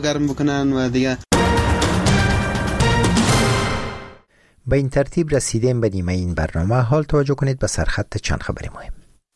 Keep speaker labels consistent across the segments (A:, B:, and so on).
A: گرم بکنن و دیگه.
B: به این ترتیب رسیدیم به نیمه این برنامه. حال توجه کنید به سرخط چند خبر مهم.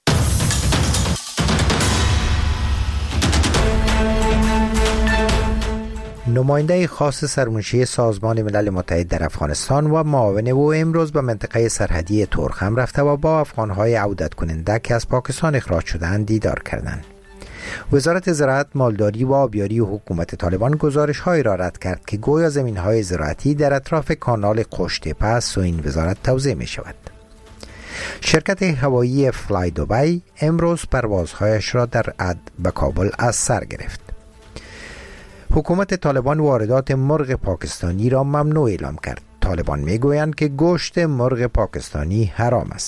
B: نماینده خاص سرمنشی سازمان ملل متحد در افغانستان و معاون او امروز به منطقه سرحدی تورخم رفته و با افغانهای عودت کننده که از پاکستان اخراج شدند دیدار کردند. وزارت زراعت، مالداری و آبیاری و حکومت طالبان گزارش‌هایی را رد کرد که گویا زمین‌های زراعتی در اطراف کانال قشت‌تپه از سوی این وزارت توزیع می‌شود. شرکت هوایی فلای دبی امروز پروازهایش را در عد به کابل از سر گرفت. حکومت طالبان واردات مرغ پاکستانی را ممنوع اعلام کرد. طالبان میگویند که گوشت مرغ پاکستانی حرام است.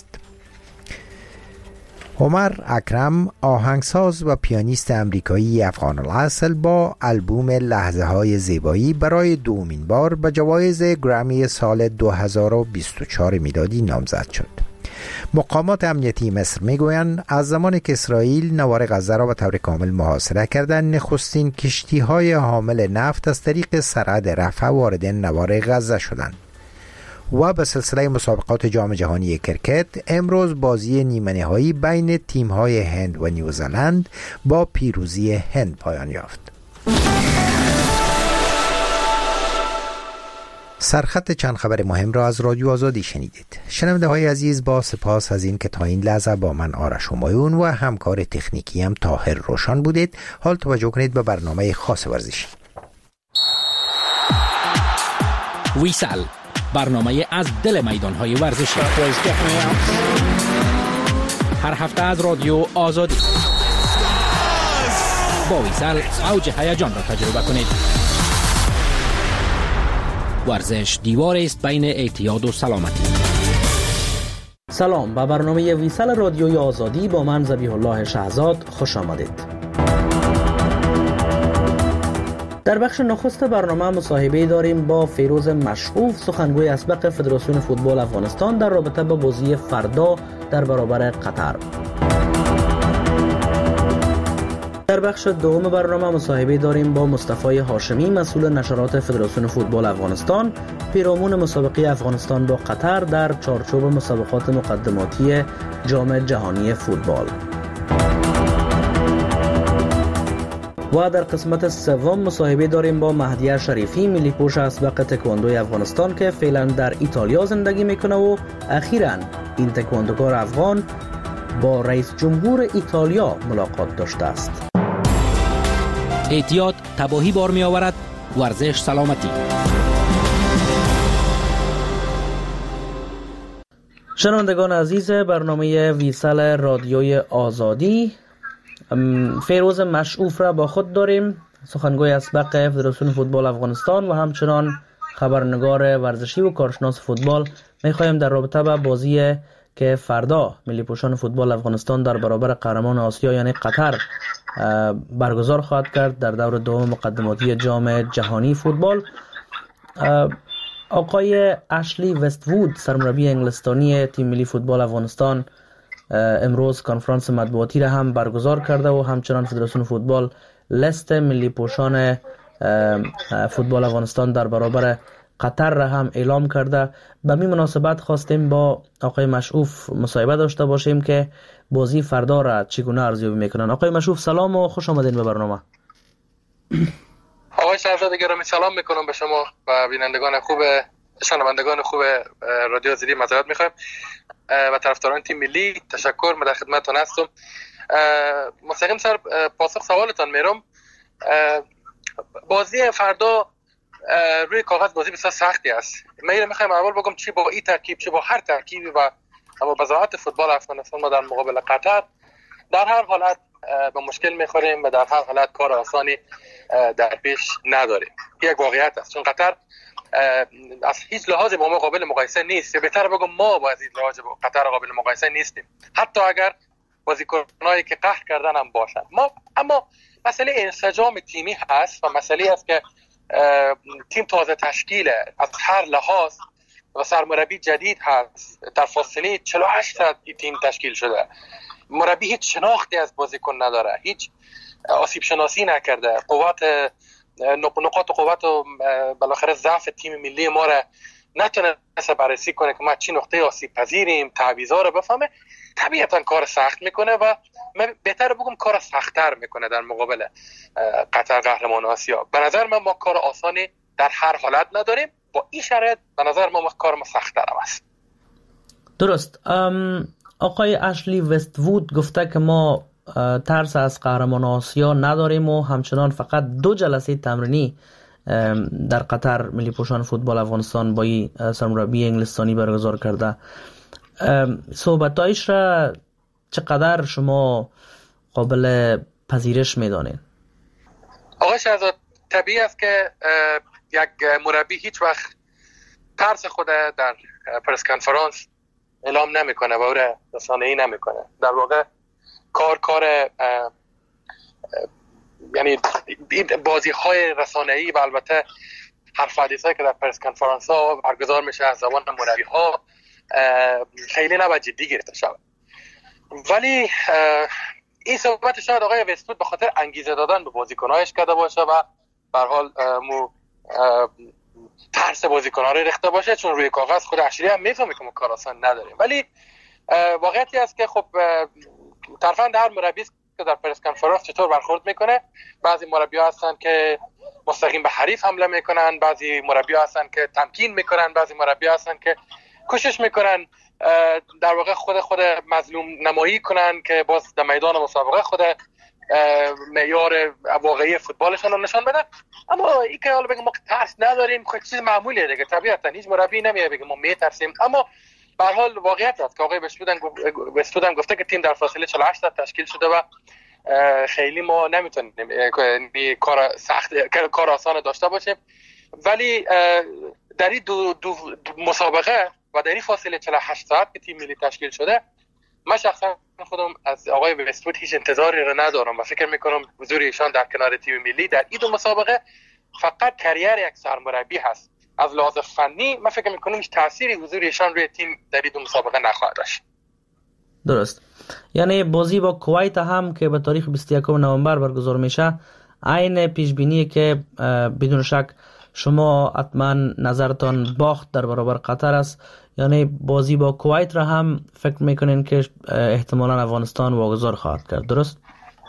B: عمر اکرم، آهنگساز و پیانیست امریکایی افغان الاصل، با آلبوم لحظه های زیبایی برای دومین بار به جوایز گرامی سال 2024 میلادی نامزد شد. مقامات امنیتی مصر میگویند از زمانی که اسرائیل نوار غزه را به طور کامل محاصره کردند، نخستین کشتی‌های حامل نفت از طریق سرحد رفح وارد نوار غزه شدند. و به سلسله مسابقات جام جهانی کرکت امروز بازی نیمه نهایی بین تیم‌های هند و نیوزلند با پیروزی هند پایان یافت. سرخط چند خبر مهم را از رادیو آزادی شنیدید. شنونده های عزیز، با سپاس از این که تا این لحظه با من آرش همایون و همکار تکنیکی هم طاهر روشن بودید. حال توجه کنید به برنامه خاص ورزشی.
C: ویسل، برنامه از دل میدان‌های ورزشی، هر هفته از رادیو آزادی. با ویسل اوج هیجان را تجربه کنید. ورزش دیواری است بین اعتیاد و سلامتی.
D: سلام، به برنامه ویسل رادیوی آزادی با من ذبیح الله شهزاد خوش آمدید. در بخش نخست برنامه مصاحبه داریم با فیروز مشعوف، سخنگوی اسبق فدراسیون فوتبال افغانستان در رابطه با بازی فردا در برابر قطر. در بخش دوم برنامه مصاحبه داریم با مصطفی هاشمی، مسئول نشرات فدراسیون فوتبال افغانستان، پیرامون مسابقه افغانستان با قطر در چارچوب مسابقات مقدماتی جام جهانی فوتبال. و در قسمت سوم مصاحبه داریم با مهدی شریفی، ملی پوش اسبق تکواندوی افغانستان که فعلا در ایتالیا زندگی میکنه و اخیراً این تکواندوکار افغان با رئیس جمهور ایتالیا ملاقات داشته است.
C: اعتیاد تباهی بار می آورد، ورزش سلامتی.
D: شنوندگان عزیز برنامه ویسل رادیوی آزادی، فیروز مشعوف را با خود داریم، سخنگوی اسبق فدراسیون فوتبال افغانستان و همچنان خبرنگار ورزشی و کارشناس فوتبال. میخوایم در رابطه با بازی که فردا ملی پوشان فوتبال افغانستان در برابر قهرمان آسیا یعنی قطر برگزار خواهد کرد در دور دوم مقدماتی جام جهانی فوتبال، آقای اشلی وست‌وود، سرمربی انگلستانی تیم ملی فوتبال افغانستان، امروز کنفرانس مطبوعاتی را هم برگزار کرده و همچنان فدراسیون فوتبال لیست ملی پوشان فوتبال افغانستان در برابر قطر را هم اعلام کرده. به این مناسبت خواستیم با آقای مشعوف مصاحبه داشته باشیم که بازی فردا را چگونه ارزیابی میکنن. آقای مشعوف سلام و خوش آمدین به برنامه.
E: آقای شهزاد گرامی سلام میکنم به شما و بینندگان خوب، شنوندگان خوب رادیو آزادی. معذرت میخوایم و طرفداران تیم ملی، تشکر، من در خدمتتون هستم. مستقیم سر پاسخ سوالتان میرم. بازی فردا روی کاغذ بازی بسیار سختی است. من میخوایم اول بگم چی با این ترکیب، چی با هر ترکیبی و اما بضاعت فوتبال افغانستان ما در مقابل قطر در هر حالت به مشکل میخوریم و در هر حالت کار آسانی در پیش نداریم. یک واقعیت است، چون قطر از هیچ لحاظی با ما قابل مقایسه نیست، یا بهتر بگم ما با از هیچ لحاظی با قطر قابل مقایسه نیستیم، حتی اگر بازیکنایی که قهر کردن هم باشن. اما مسئله انسجام تیمی هست و مسئله است که تیم تازه تشکیله از هر لحاظ و سرمربی جدید هست. در فاصله 48 ساعت تیم تشکیل شده. مربی هیچ شناختی از بازیکن نداره، هیچ آسیب شناسی نکرده، قوت نقاط قوت و بالاخره ضعف تیم ملی ما را نتونه بررسی کنه که ما چی نقطه آسیب پذیریم، تعویضا رو بفهمه، طبیعتا کار سخت میکنه و من بهتر بگم کار سخت‌تر میکنه در مقابل قطر قهرمان آسیا. به نظر من ما کار آسانی در هر حالت نداریم، با این شرایط به نظر ما کار ما سخت‌تر است.
D: درست. آقای اشلی وست‌وود گفته که ما ترس از قهرمان آسیا نداریم و همچنان فقط 2 جلسه تمرینی در قطر ملی پوشان فوتبال افغانستان با سرمربی انگلستانی برگزار کرده. صحبتایش را چقدر شما قابل پذیرش میدانید؟
E: آقای شهزاد، طبیعی است که یک مربی هیچ وقت ترس خود در پرس کنفرانس اعلام نمیکنه و او را رسانه‌ای نمیکنه. در واقع کار یعنی بازی های رسانه‌ای و البته حرف حدیثایی که در پرس کنفرانس ها برگزار میشه از زبان مربی ها خیلی نباید جدی گرفته شود. ولی این صحبت شاید آقای وست‌وود به خاطر انگیزه دادن به بازیکن‌هاش کرده باشه و به هر حال ترس بازیکن‌ها رو ریخته باشه، چون روی کاغذ خود اشری هم میفهمه که ما کار آسان نداریم. ولی واقعیتی است که خب طرفاً هر مربی که در پرس کنفرانس چطور برخورد میکنه. بعضی مربی‌ها هستن که مستقیم به حریف حمله میکنن، بعضی مربی‌ها هستن که تمکین میکنن، بعضی مربی‌ها هستن که کوشش میکنن در واقع خود مظلوم نمایی کنن که باز در میدان مسابقه خود معیار واقعی فوتبالشون رو نشان بدن. اما این که حالا بگم ما ترس نداریم، خود چیز معمولیه دیگه، طبیعتا هیچ مربی نمیاد بگه ما میترسیم. اما به هر حال واقعیت است که آقای وست‌وود گفته که تیم در فاصله 48 تشکیل شده و خیلی ما نمیتونیم کار سخت کار آسان داشته باشیم. ولی در این دو مسابقه و در این فاصله 48 ساعت که تیم ملی تشکیل شده، من شخصا خودم از آقای وست‌وود هیچ انتظاری رو ندارم و فکر میکنم حضور ایشان در کنار تیم ملی در این دو مسابقه فقط کریر یک سرمربی هست. از لحاظ فنی من فکر میکنم هیچ تأثیری حضور ایشان روی تیم در این دو مسابقه نخواهد داشت.
D: درست. یعنی بازی با کویت هم که به تاریخ 21 نوامبر برگزار میشه، عین پیش بینی که بدون شک شما حتما نظرتان باخت در برابر قطر است. یعنی بازی با کویت را هم فکر میکنین که احتمالاً افغانستان واگذار خواهد کرد، درست؟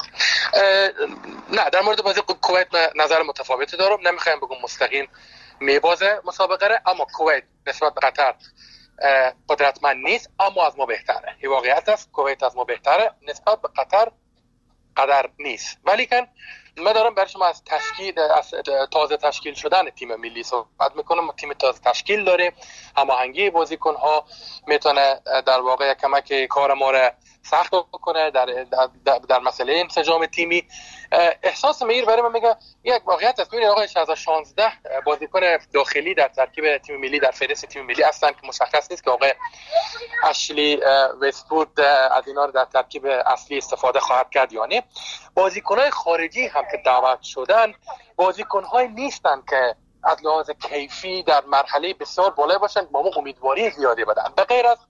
E: نه، در مورد بازی کویت نظر متفاوتی دارم. نمیخوایم بگم مستقیم میبازه مسابقه را، اما کویت نسبت به قطر قدرتمند نیست، اما از ما بهتره. این واقعیت است، کویت از ما بهتره، نسبت به قطر نیست. ولی که من دارم برای شما از تازه تشکیل شدن تیم ملی صحبت میکنم. ما تیم تازه تشکیل داریم، هماهنگی بازیکن‌ها میتونه در واقع کمک کار ما را سخت بکنه در مسئله انسجام تیمی. احساس میر برای من میگه یک واقعیت است. ببینید آقای شهزاد، 16 بازیکن داخلی در ترکیب تیم ملی در فهرست تیم ملی هستن که مشخص نیست که آقای اشلی وست‌وود از اینا در ترکیب اصلی استفاده خواهد کرد یا نه. بازیکن‌های خارجی هم که دعوت شدن بازیکن‌های نیستن که از لحاظ کیفی در مرحله بسیار بالای باشن، با ما امیدواری زیادی بدن. به غیر از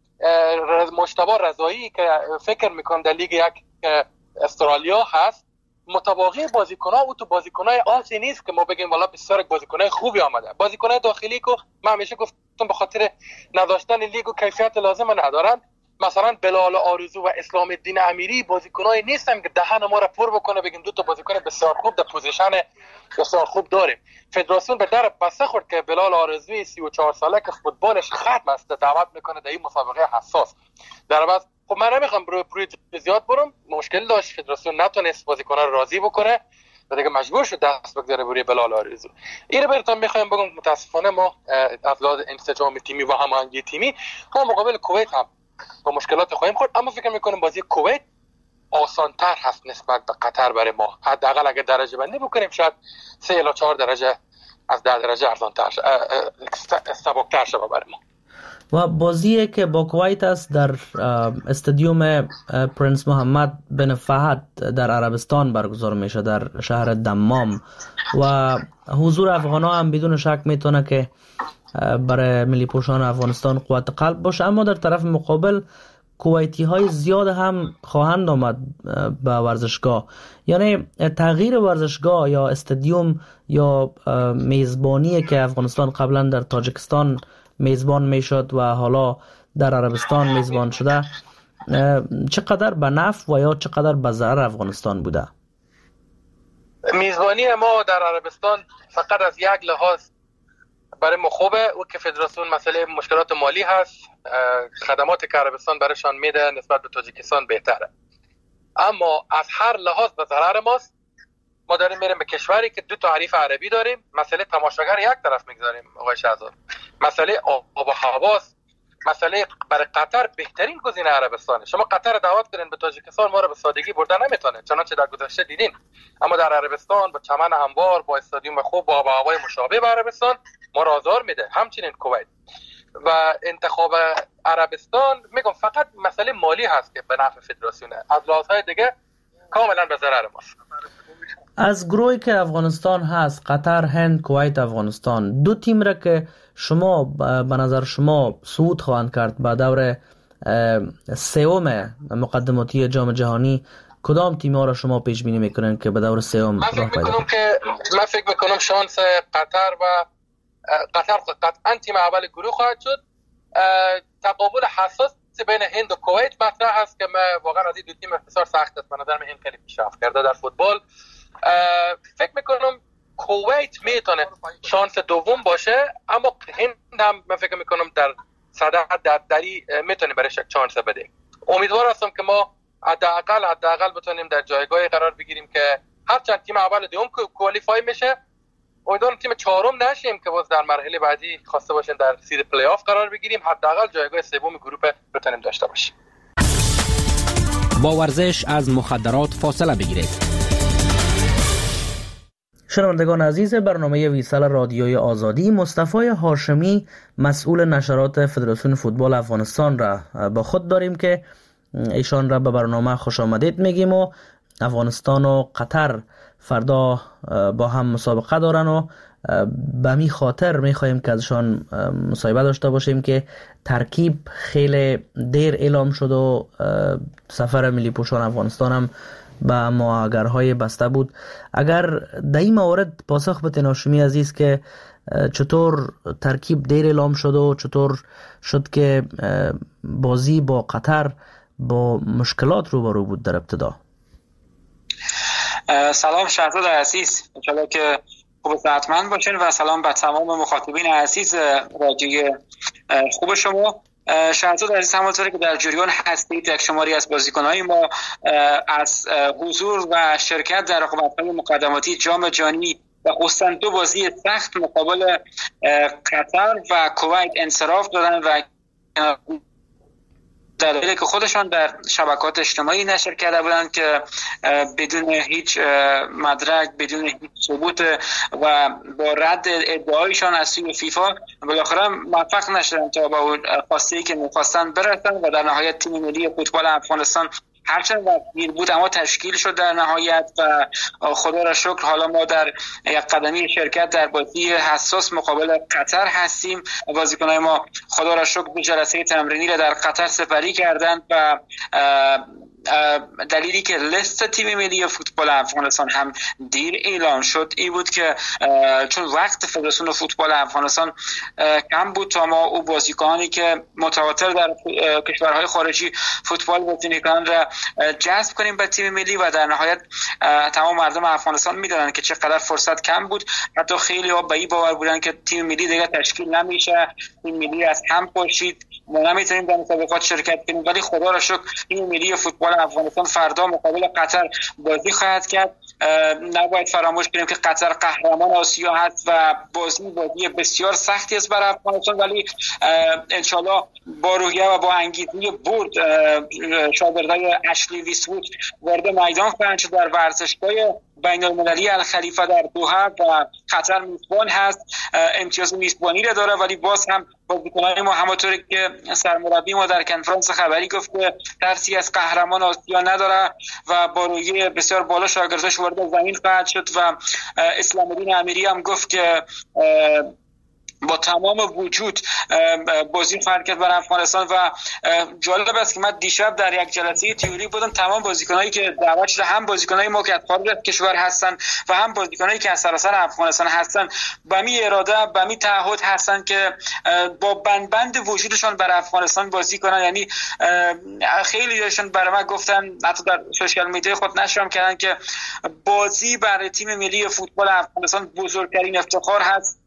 E: مجتبی رضایی که فکر میکنم در لیگ یک استرالیا هست، متواضع بازیکن‌ها او تو بازیکن‌های آسی نیست که ما بگیم والا بسیار بازیکن‌های خوبی آمده. بازیکن‌های داخلی که من همیشه گفتم به خاطر نداشتن لیگ و کیفیت لازم ندارن. مثلا بلال آرزو و اسلام الدین امیری بازیکنایی نیستن که دهن ما را پر بکنه بگیم دو تا بازیکن بسیار خوب در پوزیشن بسیار خوب داریم. فدراسیون به در بسته خورد که بلال آرزوی 34 ساله که فوتبالش ختم است دعوت میکنه در این مسابقه حساس. در عوض خب من نمیخوام روی زیاد برم، مشکل داشت فدراسیون نتونست بازیکن‌ها رو راضی بکنه و دیگه مجبور شد دست بگذاره روی بلال آرزو. اینو براتون میخوایم بگم متاسفانه ما از لحاظ انسجام تیمی و هماهنگی تیمی ما مقابل کویت هم با مشکلات خواهیم خورد، اما فکر میکنم بازی کویت آسان‌تر هست نسبت به قطر برای ما. حداقل اگه درجه بندی بکنیم شاید 3 الی 4 درجه از 10 درجه ارزان‌تر سبک‌تر شه برای ما.
D: و بازی که با کویت است در استادیوم پرنس محمد بن فهد در عربستان برگزار میشه در شهر دمام و حضور افغان‌ها هم بدون شک میتونه که برای ملی پوشان افغانستان قوت قلب باشه. اما در طرف مقابل کویتی های زیاد هم خواهند آمد به ورزشگاه. یعنی تغییر ورزشگاه یا استادیوم یا میزبانی که افغانستان قبلا در تاجیکستان میزبان میشد و حالا در عربستان میزبان شده، چقدر به نفع و یا چقدر به ضرر افغانستان بوده؟
E: میزبانی ما در عربستان فقط از یک لحاظ برای ما خوبه، او که فدراسیون مسئله مشکلات مالی هست، خدماتی که عربستان برایشان میده نسبت به تاجیکستان بهتره، اما از هر لحاظ به ضرر ماست. ما داریم میریم به کشوری که 2 تعریف عربی داریم، مسئله تماشاگر یک طرف میگذاریم آقای شهزاد، مسئله آب و هواست، مسئله برای قطر بهترین گزینه عربستانه. شما قطر دعوت کنین به تاجیکستان ما رو به سادگی بردن نمیتونه، چنانچه در گذشته دیدین، اما در عربستان با چمن هموار، با استادیوم خوب، با آب و هوای مشابه به عربستان ما رو آزار میده. همچنین کویت و انتخاب عربستان میگم فقط مسئله مالی هست که به نفع فدراسیونه، از لحاظهای دیگه کاملا به ضرر ماست.
D: از گروهی که افغانستان هست، قطر، هند، کویت، افغانستان، 2 تیم را که شما به نظر شما صعود خواهند کرد به دور سوم مقدماتی جام جهانی، کدام تیم ها را شما پیش بینی میکنین که به دور سوم راه پیدا کنند؟
E: من فکر میکنم شانس قطر قطعا تیم اول گروه خواهد شد. تقابل حساس بین هند و کویت مطرح هست که من واقعا از این 2 تیم بسیار سخت است. به نظر من هند خیلی پیشرفت کرده در فوتبال. فکر میکنم کویت میتونه شانس دوم باشه، اما هند هم من فکر میکنم در صدر دری میتونه برایش شانس بده. امیدوار هستم که ما حداقل بتونیم در جایگاهی قرار بگیریم که هرچند تیم اول دوم کوالیفای میشه، امیدوارم تیم 4م نشیم که باز در مرحله بعدی خواسته باشیم در سید پلی آف قرار بگیریم، حداقل جایگاه سوم گروه بتونیم داشته باشیم.
C: با ورزش از مخدرات فاصله بگیرید.
D: شنوندگان عزیز برنامه ویسال رادیوی آزادی، مصطفی هاشمی مسئول نشرات فدراسیون فوتبال افغانستان را با خود داریم که ایشان را به برنامه خوش آمدید میگیم. و افغانستان و قطر فردا با هم مسابقه دارن و به می خاطر میخواهیم که ازشان مصاحبه داشته باشیم که ترکیب خیلی دیر اعلام شد و سفر ملی پوشان افغانستان هم به معاگرهای بسته بود. اگر در این موارد پاسخ بتین هاشمی عزیز که چطور ترکیب دیر اعلام شد و چطور شد که بازی با قطر با مشکلات روبرو بود در ابتدا؟
A: سلام شهزاد عزیز، انشالله که خوب و صحتمند باشین و سلام به تمام مخاطبین عزیز رادیوی خوب شما. شهزاد عزیز، همونطوری که در جریان هستید، یک شماری از بازیکن‌های ما از حضور و شرکت در رقابت‌های مقدماتی جام جهانی و خصوصا 2 بازی سخت مقابل قطر و کویت انصراف دادن و دلایلی که خودشان در شبکات اجتماعی نشر کرده بودند که بدون هیچ مدرک، بدون هیچ ثبوت و با رد ادعایشان از سوی فیفا بالاخره موفق نشدند تا به اون خواسته‌ای که می‌خواستند برسند و در نهایت تیم ملی فوتبال افغانستان هرچند وقتی بود اما تشکیل شد در نهایت و خدا را شکر حالا ما در یک قدمی شرکت در بازی حساس مقابل قطر هستیم. بازیکنان ما خدا را شکر به جلسه تمرینی را در قطر سپری کردند و دلیلی که لیست تیم ملی فوتبال افغانستان هم دیر اعلام شد این بود که چون وقت فدراسیون فوتبال افغانستان کم بود تا ما او بازیکنانی که متواتر در کشورهای خارجی فوتبال بازی می‌کنند را جذب کنیم به تیم ملی و در نهایت تمام مردم افغانستان می‌دونن که چقدر فرصت کم بود. حتی خیلی ها به این باور بودن که تیم ملی دیگه تشکیل نمیشه، تیم ملی از هم پاشید، ما نمیتونیم در مسابقات شرکت کنیم. ولی خدا را شکر تیم ملی فوتبال افغانستان فردا مقابل قطر بازی خواهد کرد. نباید فراموش کنیم که قطر قهرمان آسیا هست و بازی بسیار سختی است برای افغانستان، ولی انشالله با روحیه و با انگیزه برد شاگردای اشلی ویسوود وارد میدان خواهند شد در ورزشگاه بین المللی الخلیفه در دوحه و قطر میزبان هست، امتیاز میزبانی را داره. ولی باز هم بازیکنان ما همونطوری که سرمربی ما در کنفرانس خبری گفت که ترسی از قهرمان آسیا نداره و با روحیه بسیار بالا شاگرداش وارد زمین خواهد شد و اسلام الدین امیری هم گفت که با تمام وجود بازی خواهد کرد برای افغانستان. و جالب است که من دیشب در یک جلسه تئوری بودم، تمام بازیکنایی که دعوت شده، هم بازیکنای ما که از خارج از کشور هستن و هم بازیکنایی که از سراسر افغانستان هستن، به می اراده به می تعهد هستن که با بند وجودشان برای افغانستان بازی کنن. یعنی خیلیشون برای من گفتن، حتی در سوشال میدیا خود نشرم کردن که بازی برای تیم ملی فوتبال افغانستان بزرگترین افتخار هست.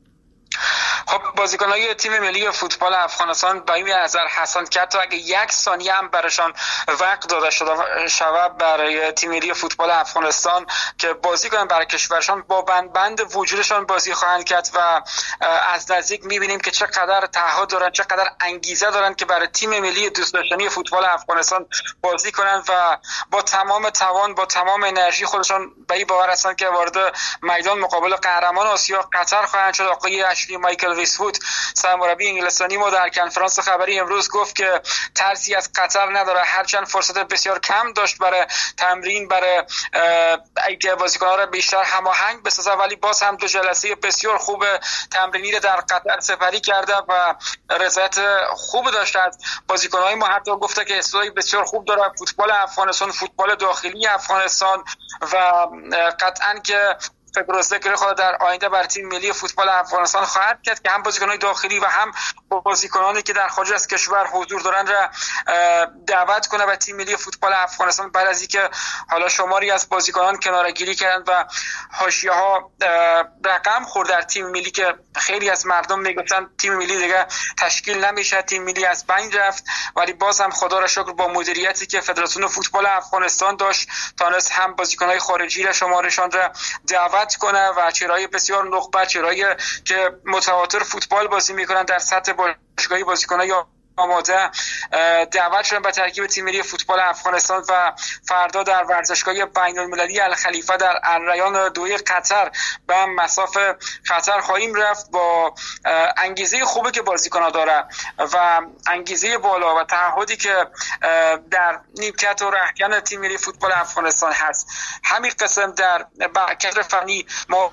A: خب بازیکن‌های تیم ملی فوتبال افغانستان با این نظر هستند که حتی اگه یک ثانیه هم برایشان وقت داده شود برای تیم ملی فوتبال افغانستان که بازی کنن برای کشورشان، با بند وجودشان بازی خواهند کرد و از نزدیک می‌بینیم که چقدر تعهد دارن، چقدر انگیزه دارن که برای تیم ملی دوست داشتنی فوتبال افغانستان بازی کنن و با تمام توان، با تمام انرژی خودشان به این باور هستند که وارد میدان مقابل قهرمان آسیا قطر خواهند شد. آقای مایکل ویسوود سرمربی انگلستانی ما در کنفرانس خبری امروز گفت که ترسی از قطر نداره، هرچند فرصت بسیار کم داشت برای تمرین، برای اینکه بازیکن‌ها را بیشتر هماهنگ بسازه، ولی باز هم دو جلسه بسیار خوب تمرینی را در قطر سپری کرده و رضایت خوب داشته از بازیکن‌های ما. حتی گفته که حسابی بسیار خوب داره فوتبال افغانستان، فوتبال داخلی افغانستان و قطعاً که فکر و ذکر خود در آینده بر تیم ملی فوتبال افغانستان خواهد کرد که هم بازیکنان داخلی و هم بازیکنانی که در خارج از کشور حضور دارند را دعوت کنه به تیم ملی فوتبال افغانستان، بعد از اینکه حالا شماری از بازیکنان کناره‌گیری کردند و حاشیه‌ها رقم خورد در تیم ملی که خیلی از مردم میگفتن تیم ملی دیگه تشکیل نمیشه، تیم ملی از بین رفت، ولی باز هم خدا را شکر با مدیریتی که فدراسیون فوتبال افغانستان داشت تونست هم بازیکن‌های خارجی را شمارشان را دعوت کنه و چهره‌های بسیار نخبه، چهره‌ای که متواتر فوتبال بازی میکنن در سطح باشگاهی، بازیکن‌های آماده دعوت شدن به ترکیب تیم ملی فوتبال افغانستان و فردا در ورزشگاه بین‌المللی الخلیفه در الریان دوی قطر به مسافه قطر خواهیم رفت با انگیزه خوبی که بازیکن‌ها داره و انگیزه بالا و تعهدی که در نیمکت و رهکن تیم ملی فوتبال افغانستان هست. همین قسم در کادر فنی ما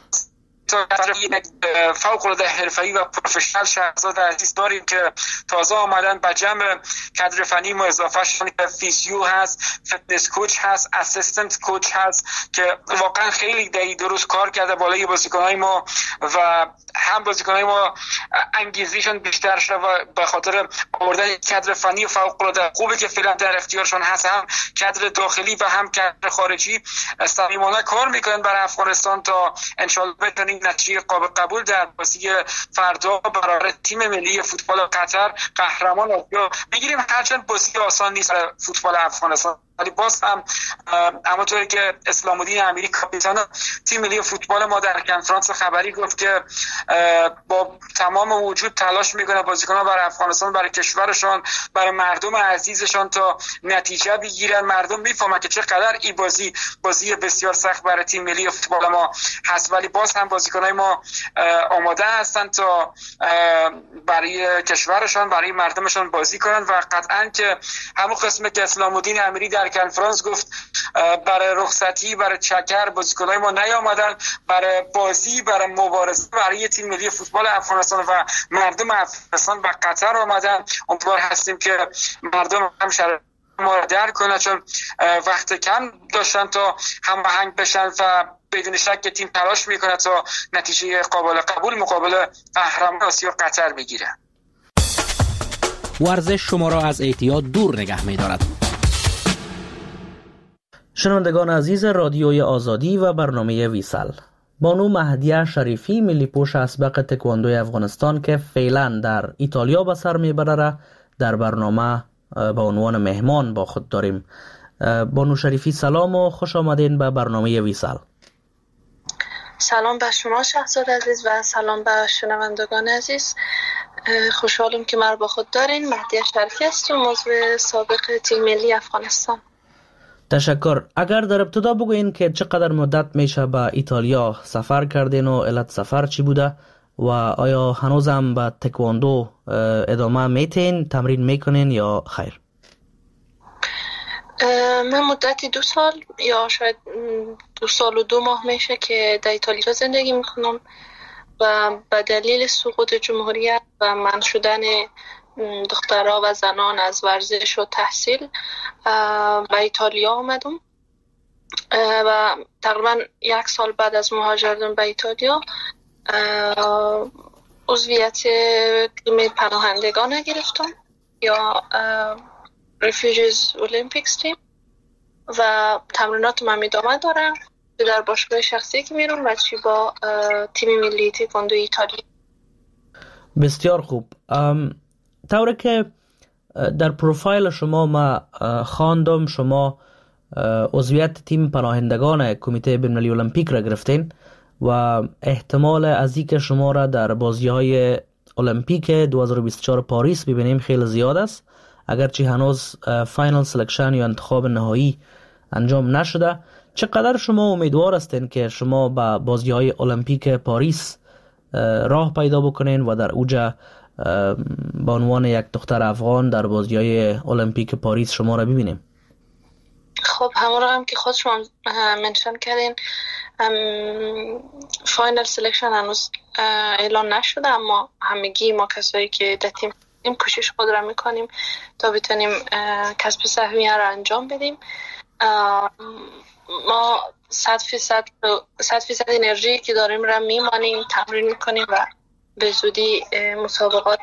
A: فوق العاده حرفه‌ای و پروفشنال شهرزاد عزیز داریم که تازه آمدن به جمع کادر فنی ما اضافه شدن که فیزیو هست، فتنس کوچ هست، اسیستنت کوچ هست که واقعا خیلی درست کار کرده بالای بازیکن‌های ما و هم بازیکن‌های ما انگیزشون بیشتر شده و به خاطر آوردن کادر فنی فوق العاده خوبی که فعلا در اختیارشون هست، هم کادر داخلی و هم کادر خارجی صمیمانه کار میکنن برای افغانستان تا ان شاء الله بتونیم نتیجه قابل قبول در بازی فردا برای تیم ملی فوتبال قطر قهرمان آسیا بگیریم. هرچند بازی آسان نیست فوتبال افغانستان، ولی باز هم همونطوری که اسلام الدین امیری کاپیتان تیم ملی فوتبال ما در کنفرانس خبری گفت که با تمام وجود تلاش میکنه بازیکن‌ها برای افغانستان، برای کشورشان، برای مردم عزیزشان تا نتیجه بگیرن. مردم میفهمن که چقدر این بازی بسیار سخت برای تیم ملی فوتبال ما هست، ولی باز هم بازیکن‌های ما آماده هستن تا برای کشورشان، برای مردمشان بازی کنن و قطعاً که همون قسمت که اسلام الدین امیری در کنفرانس گفت برای رخصتی، برای چکر بازیکن‌های ما نیامدن، برای بازی، برای مبارزه برای تیم ملی فوتبال افغانستان و مردم افغانستان به قطر آمدن. امیدوار هستیم که مردم هم شرایط ما درک کنن، چون وقت کم داشتن تا هماهنگ بشن و بدون شک تیم تلاش میکنه تا نتیجه قابل قبول مقابل قهرمان آسیا قطر بگیره.
C: ورزش شما را از اعتیاد دور نگه می‌دارد.
D: شنوندگان عزیز رادیوی آزادی و برنامه ویسال، بانو مهدیه شریفی ملی پوش اسبق تکواندوی افغانستان که فعلا در ایتالیا به سر میبره در برنامه با عنوان مهمان با خود داریم. بانو شریفی سلام و خوش آمدین به برنامه ویسال.
F: سلام به شما شهزاد عزیز و سلام به شنوندگان عزیز. خوشحالم که مرا با خود دارین. مهدیه شریفی هستم، عضو سابق تیم ملی افغانستان.
D: تشکر. اگر در ابتدا بگوین که چقدر مدت میشه به ایتالیا سفر کردین و علت سفر چی بوده و آیا هنوزم به تکواندو ادامه میتین، تمرین میکنین یا خیر؟
F: من مدتی 2 سال یا شاید 2 سال و 2 ماه میشه که در ایتالیا زندگی میکنم و به دلیل سقوط جمهوریت و منع شدن دخترها و زنان از ورزش و تحصیل به ایتالیا آمدم و تقریبا 1 سال بعد از مهاجرتم به ایتالیا عضویت تیم پناهندگان گرفتم یا Refugees Olympics تیم و تمرینات من ادامه دارم در باشگاه شخصی که میرم و چی با تیم ملی تکواندو ایتالیا.
D: بسیار خوب. طوری که در پروفایل شما ما خواندم شما عضویت تیم پناهندگان کمیته بین‌المللی المپیک را گرفتین و احتمال از اینکه شما را در بازی‌های المپیک 2024 پاریس ببینیم خیلی زیاد است، اگرچه هنوز فاینال سلکشن یا انتخاب نهایی انجام نشده. چقدر شما امیدوار هستین که شما به بازی‌های المپیک پاریس راه پیدا بکنین و در اوجا به عنوان یک دختر افغان در بازی‌های المپیک پاریس شما را ببینیم؟
F: خب همون رو هم که خود شما منشن کردین، فاینال سلکشن هنوز اعلان نشده، اما همگی ما کسایی که در تیم کوشش خود را میکنیم تا بتونیم کسب سهمیه را انجام بدیم. ما 100% انرژی که داریم را میمانیم، تمرین میکنیم و به زودی مسابقات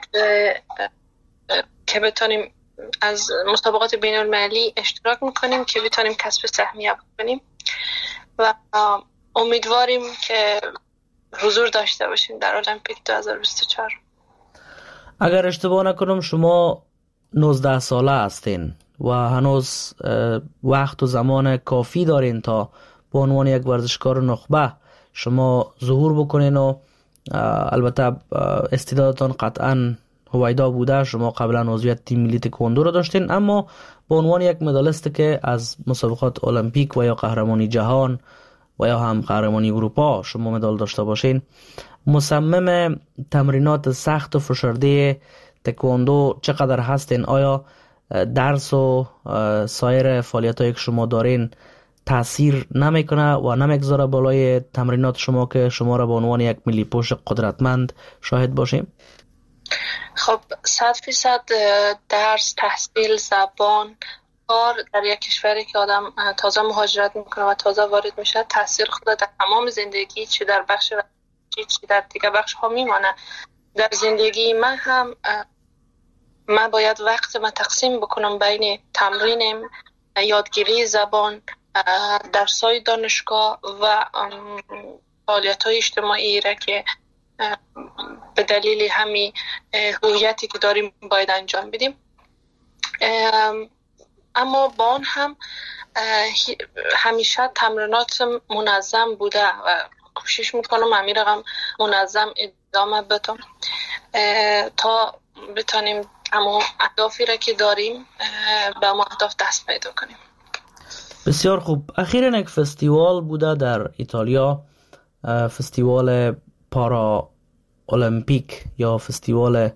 F: که بتونیم از مسابقات بین المللی اشتراک میکنیم که بتونیم کسب سهمیه بکنیم و امیدواریم که حضور داشته باشیم در المپیک 2024.
D: اگر اشتباه نکنم شما 19 ساله هستین و هنوز وقت و زمان کافی دارین تا به عنوان یک ورزشکار نخبه شما ظهور بکنین و البته استعدادتان قطعاً هویدا بوده. شما قبلا عضویت تیم ملی تکواندو را داشتین، اما به عنوان یک مدالست که از مسابقات المپیک و یا قهرمانی جهان و یا هم قهرمانی اروپا شما مدال داشته باشین، مصمم تمرینات سخت و فشرده تکواندو چقدر هستین؟ آیا درس و سایر فعالیتایی که شما دارین تأثیر نمیکنه و نمیگذاره بالای تمرینات شما که شما را به عنوان یک ملی پوش قدرتمند شاهد باشیم؟
F: خب 100% درس، تحصیل، زبان، کار در یک کشوری که آدم تازه مهاجرت میکنه و تازه وارد میشه تاثیر خود در تمام زندگی، چی در بخش چی در دیگه بخش ها میمانه. در زندگی من هم من باید وقت من تقسیم بکنم بین تمرین، یادگیری زبان، درسای دانشگاه و فعالیت‌های اجتماعی را که به دلیل همین هویتی که داریم باید انجام بدیم. اما با آن هم همیشه تمرینات منظم بوده و کوشش میکنم همین رقم منظم ادامه بدم تا بتونیم اما اهدافی را که داریم به اما اهداف دست پیدا کنیم.
D: بسیار خوب. اخیراً یک فستیوال بوده در ایتالیا، فستیوال پارا المپیک یا فستیوال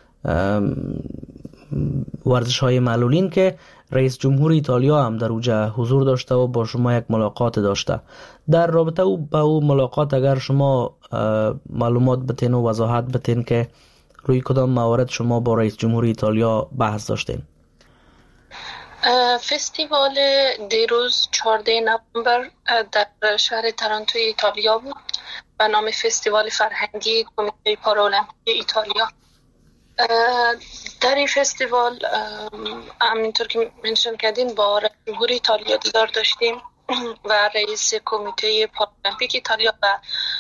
D: ورزش های معلولین که رئیس جمهور ایتالیا هم در اوجا حضور داشته و با شما یک ملاقات داشته. در رابطه با او ملاقات اگر شما معلومات بتین و وضاحت بتین که روی کدام موارد شما با رئیس جمهور ایتالیا بحث داشتین؟
F: فستیوال دیروز 14 نوامبر در شهر ترنتو ایتالیا بود به نام فستیوال فرهنگی کمیته پارالمپیک ایتالیا. در این فستیوال همینطور که منشن کردین با رئیس جمهور ایتالیا دیدار داشتیم و رئیس کمیته پارالمپیک ایتالیا و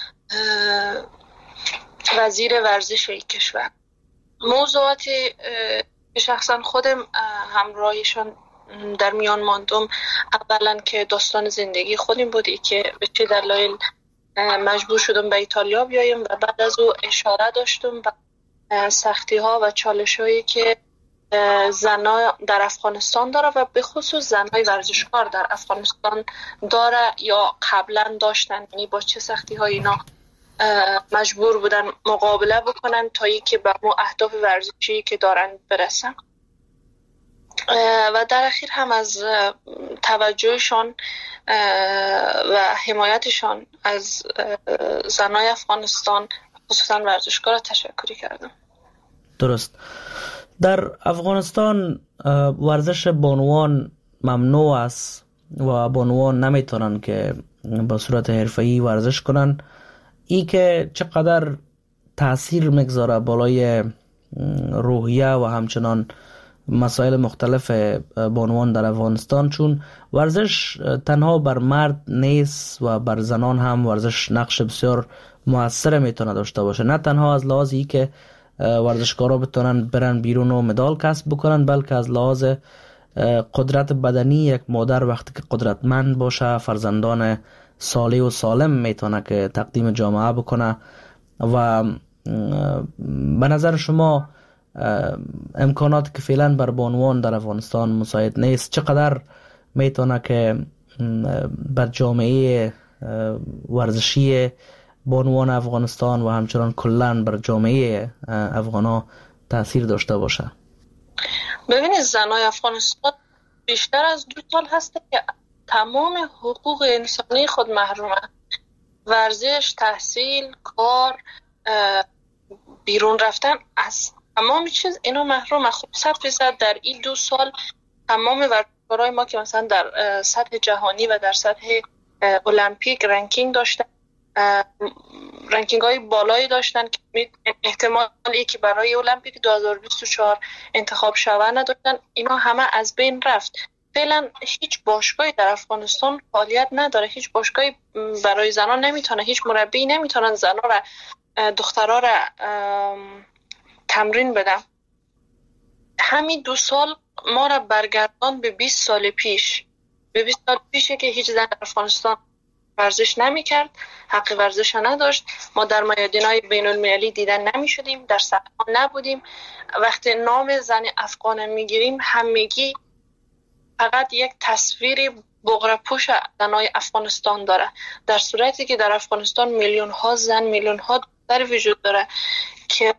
F: وزیر ورزش کشور. موضوعاتی شخصا خودم همراهشان در میان ماندم. اولا که داستان زندگی خودم بودی که به چه دلایل مجبور شدم به ایتالیا بیایم و بعد از او اشاره داشتم به سختی ها و چالش هایی که زنای در افغانستان داره و به خصوص زنای ورزشکار در افغانستان داره یا قبلا داشتن، یعنی با چه سختی های اینا مجبور بودن مقابله بکنن تا اینکه به اون اهداف ورزشی که دارن برسن. و در اخیر هم از توجهشان و حمایتشان از زنای افغانستان خصوصا ورزشکار تشکری کردم.
D: درست. در افغانستان ورزش بانوان ممنوع است و بانوان نمیتونن که به صورت حرفه‌ای ورزش کنن. ای که چقدر تاثیر میگذاره بالای روحیه و همچنان مسائل مختلف بانوان در افغانستان، چون ورزش تنها بر مرد نیست و بر زنان هم ورزش نقش بسیار مؤثر میتونه داشته باشه. نه تنها از لحاظ ای که ورزشکارا بتونن برن بیرون و مدال کسب بکنن، بلکه از لحاظ قدرت بدنی یک مادر وقتی که قدرتمند باشه فرزندان صالح و سالم میتونه که تقدیم جامعه بکنه. و به نظر شما امکاناتی که فعلا بر بانوان در افغانستان مساعد نیست چقدر میتونه که بر جامعه ورزشی بانوان افغانستان و همچنان کلان بر جامعه افغانا تاثیر داشته باشه؟
F: ببینید زنای افغانستان بیشتر از 2 سال هسته که تمام حقوق انسانی خود محرومه. ورزش، تحصیل، کار، بیرون رفتن، از تمام چیز اینا محرومه. خب 100% در این 2 سال تمام ورزشکارای ما که مثلا در سطح جهانی و در سطح المپیک رنکینگ داشتن، رنکینگ های بالایی داشتن که احتمالی که برای المپیک 2024 انتخاب شوند نداشتن، اینا همه از بین رفت. فعلا هیچ باشگاهی در افغانستان فعالیت نداره، هیچ باشگاهی برای زنان نمیتونه، هیچ مربی نمیتونن زنان را دخترها را تمرین بدن. همین 2 سال ما را برگردان به 20 سال پیش. به 20 سال پیشه که هیچ زن در افغانستان ورزش نمی‌کرد، حق ورزش نداشت. ما در میادین‌های بین‌المللی دیدن نمی‌شدیم، در صحنه نبودیم. وقتی نام زن افغان میگیریم همگی فقط یک تصویر بغره‌پوش زنای افغانستان داره، در صورتی که در افغانستان میلیون‌ها زن، میلیون‌ها دختر وجود داره که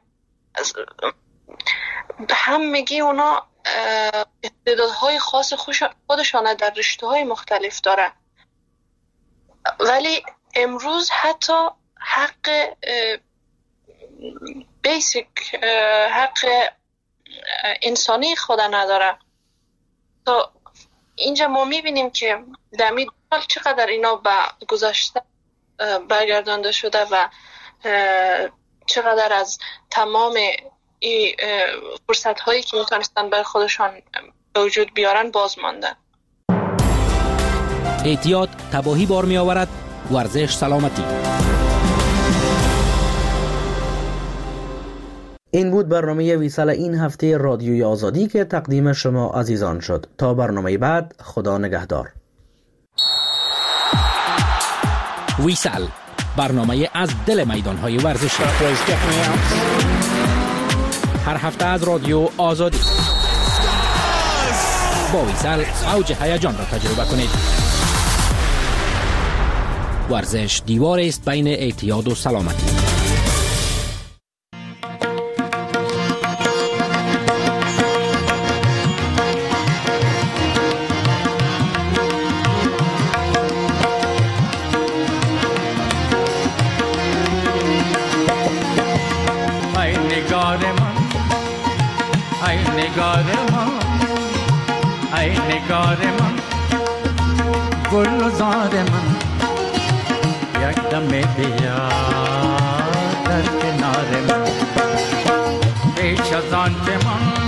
F: همگی اونا استعدادهای خاص خودشان در رشته‌های مختلف داره. ولی امروز حتی حق بیسیک، حق انسانی خود نداره. تا اینجا ما میبینیم که در این حال چقدر اینا به گذشته برگردانده شده و چقدر از تمام این فرصت هایی که میتونستن بر خودشان به وجود بیارن باز ماندن.
C: اعتیاد تباهی بار می آورد، ورزش سلامتی.
D: این بود برنامه ویسال این هفته رادیوی آزادی که تقدیم شما عزیزان شد. تا برنامه بعد، خدا نگهدار.
C: ویسال، برنامه از دل میدان‌های ورزشی. هر هفته از رادیو آزادی. با ویسال اوج هیجان را تجربه کنید. ورزش دیوار است بین اعتیاد و سلامتی.
G: نگار من گلزار من یک دم بیا در کنار من پیش از آن که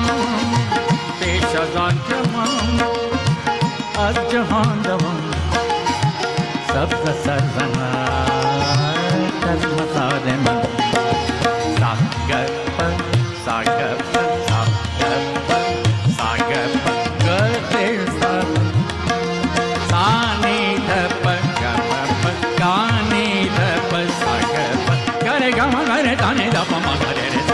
G: من از جهان دوان سبز سرزنت از مزار من ساگر Gane da pa ma gare